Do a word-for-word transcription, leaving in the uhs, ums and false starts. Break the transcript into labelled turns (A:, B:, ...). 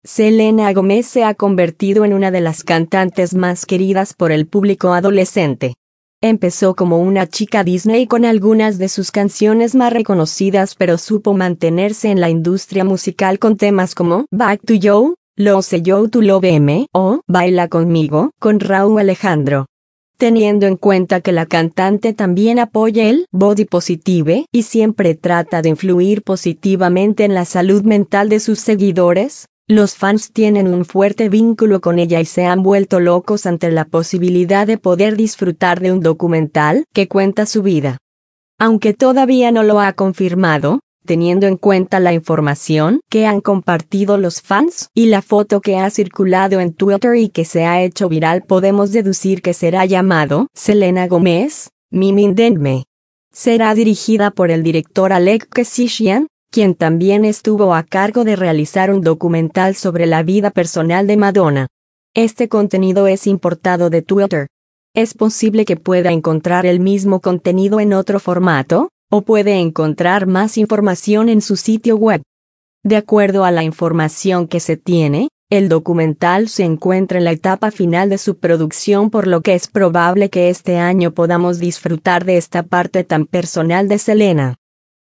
A: Selena Gomez se ha convertido en una de las cantantes más queridas por el público adolescente. Empezó como una chica Disney con algunas de sus canciones más reconocidas, pero supo mantenerse en la industria musical con temas como Back to You, Lose You to Love Me o Baila Conmigo con Rauw Alejandro. Teniendo en cuenta que la cantante también apoya el body positive y siempre trata de influir positivamente en la salud mental de sus seguidores, los fans tienen un fuerte vínculo con ella y se han vuelto locos ante la posibilidad de poder disfrutar de un documental que cuenta su vida. Aunque todavía no lo ha confirmado, teniendo en cuenta la información que han compartido los fans y la foto que ha circulado en Twitter y que se ha hecho viral, podemos deducir que será llamado Selena Gomez, Mimi Denme. Será dirigida por el director Alec Keshishian, quien también estuvo a cargo de realizar un documental sobre la vida personal de Madonna. Este contenido es importado de Twitter. Es posible que pueda encontrar el mismo contenido en otro formato, o puede encontrar más información en su sitio web. De acuerdo a la información que se tiene, el documental se encuentra en la etapa final de su producción, por lo que es probable que este año podamos disfrutar de esta parte tan personal de Selena.